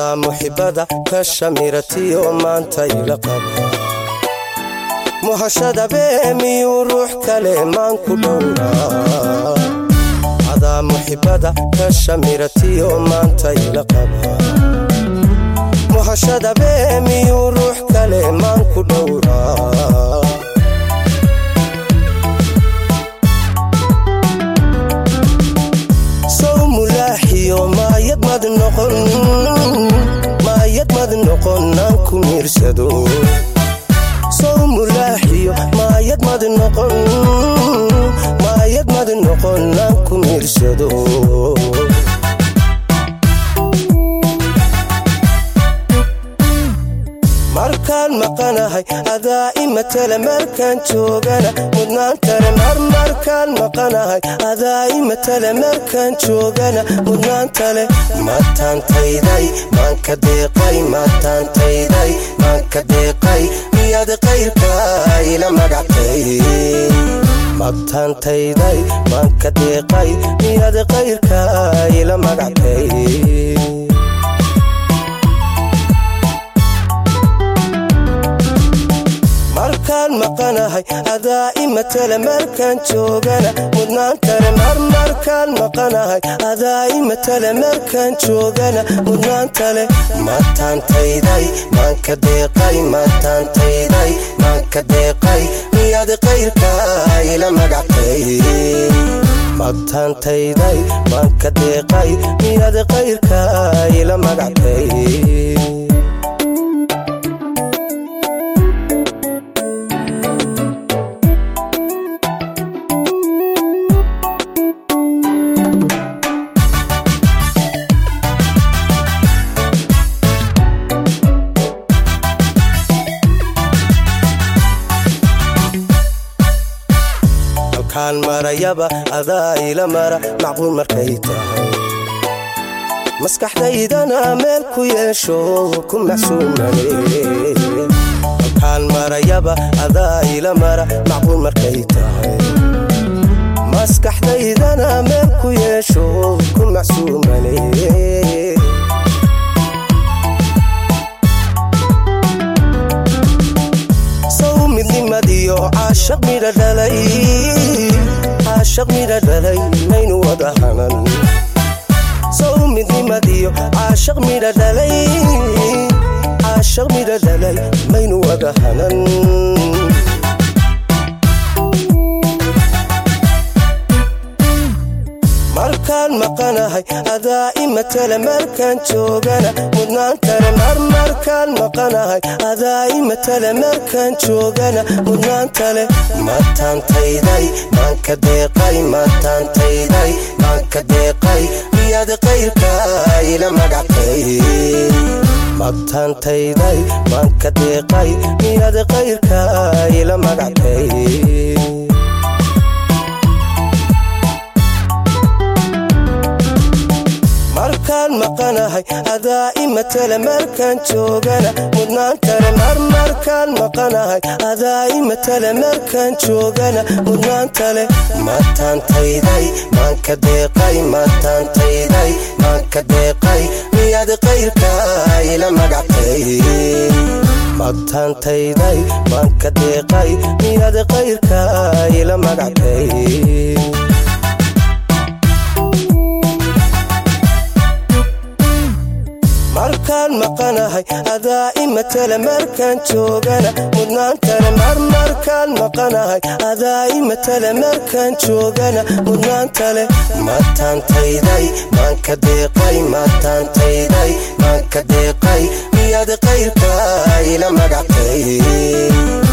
adaa muxibada ka shamiratiyo maanta ila qaba muhashada beemiyuu ruux kale maan ku dhowraa adaa muxibada ka shamiratiyo maanta ila qaba muhashada beemiyuu ruux kale maan ku dhowraa maayad mad noqon aan ku miirsado sow mulaaxiyo maayad mad noqon aan ku miirsado markaan maqanahay adaa imatala markaan joogana mudnaantale markaan maqanahay adaa imatala markaan joogana mudnaantale mataantayday maanka deeqay mataantayday maanka deeqay miyaad qayrka ila magactay mataantayday maanka deeqay miyaad qayrka ila magactay markaan maqanahay adaa imatala markaan joogana mudnaantale markaan maqanahay adaa imatala markaan joogana mudnaantale mataantayday maanka deeqay mataantayday maanka deeqay miyaad qayrka ila magactay mataantayday maanka deeqay miyaad qayrka ila magactay halkaan marayaba adaa ila mara macquul markay tahay maskaxdaydana meel ku yeesho ku macsuumane halkaan marayaba adaa ila mara macquul markay tahay maskaxdaydana meel ku yeesho ku macsuumane midnimadiyo caashaq midha dhalay maynu wada hanan sow midnimadiyo caashaq midha dhalay maynu wada hanan markaan maqanahay adaa imatala markaan joogana mudnaantale markaan maqanahay adaa imatala markaan joogana mudnaantale mataantayday maanka deeqay mataantayday maanka deeqay miyaad qayrka ila magactay mataantayday maanka deeqay miyaad qayrka ila magactay markaan maqanahay adaa imatala markaan joogana mudnaantale markaan maqanahay adaa imatala markaan joogana mudnaantale mataantayday maanka deeqay mataantayday maanka deeqay miyaad qayrka ila magactay mataantayday maanka deeqay miyaad qayrka ila magactay markaan maqanahay adaa imatala markaan joogana mudnaantale markaan maqanahay adaa imatala markaan joogana mudnaantale mataantayday maanka deeqay mataantayday maanka deeqay miyaad qayrka ila magactay